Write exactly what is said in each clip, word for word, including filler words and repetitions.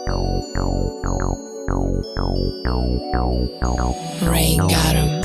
Rain got him.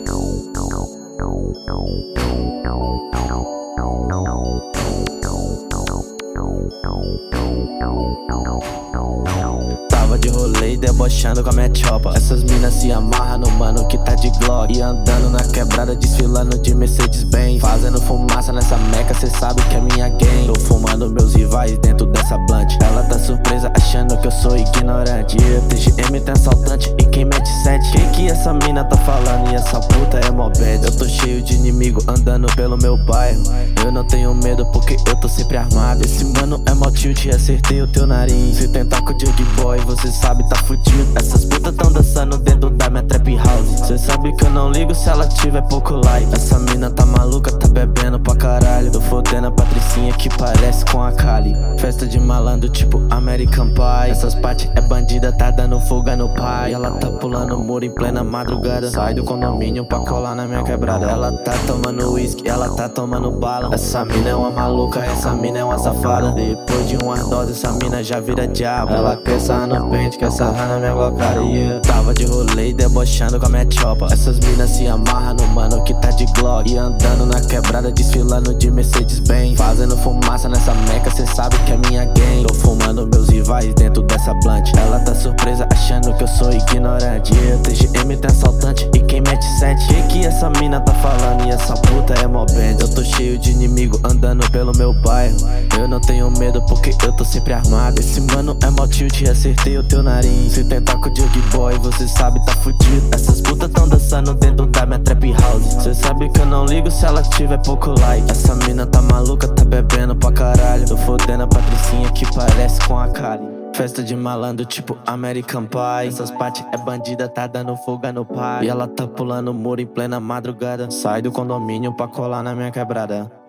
Tava de rolê debochando com a minha chopa. Essas minas se amarram no mano que tá de Glock. E andando na quebrada, desfilando de Mercedes-Benz. Fazendo fumaça nessa meca, cê sabe que é minha gang. Tô fumando meus rivais dentro dessa blunt. Ela tá surpresa achando que eu sou ignorante. E eu T G M tem assaltante e quem mete sete. Quem que essa mina tá falando? E essa puta é mó bad. Eu tô cheio de inimigo andando pelo meu bairro. Eu não tenho medo porque eu tô sempre armado. Esse mano é mó tilt, acertei o teu nariz. Se tentar com o Jug Boy, você sabe tá fudido. Essas putas tão dançando dentro da minha trap house. Cê sabe que eu não ligo se ela tiver pouco like. Essa mina tá maluca, tá bebendo pra caralho. Tô fodendo a Patricinha que parece com a Kali. Festa de malandro tipo American Pie. Essas partes é bandida, tá dando fuga no pai. Ela tá pulando o muro em plena madrugada. Sai do condomínio pra colar na minha quebrada. Ela tá tomando whisky, ela tá tomando bala. Essa mina é uma maluca, essa mina é uma safada. Depois de uma dose, essa mina já vira diabo. Ela quer sarrar no pente, quer sarrar na minha glocada. E eu tava de rolê debochando com a minha chopa. Essas minas se amarram no mano que tá de Glock. E andando na quebrada, desfilando de Mercedes-Benz. Fazendo fumaça nessa meca, cê sabe que é minha gang. Tô fumando meus rivais dentro dessa blunt. Ela tá surpresa achando que eu sou ignorante. E eu T G M tem assaltante e quem mete sete. Que que essa mina tá falando? E essa puta é mó bad. Eu tô cheio de inimigo andando pelo meu bairro. Eu não tenho medo porque eu tô sempre armado. Esse mano é mó tilt, acertei o teu nariz. Se tentar com o Jug Boy, você sabe tá fudido. Essas putas tão dançando dentro da minha trap house. Cê sabe que eu não ligo se ela tiver pouco like. Essa mina tá maluca, tá bebendo pra caralho. Tô fodendo a Patricinha que parece com a Kali. Festa de malandro tipo American Pie. Essas partes é bandida, tá dando fuga no pai. E ela tá pulando o muro em plena madrugada. Sai do condomínio pra colar na minha quebrada.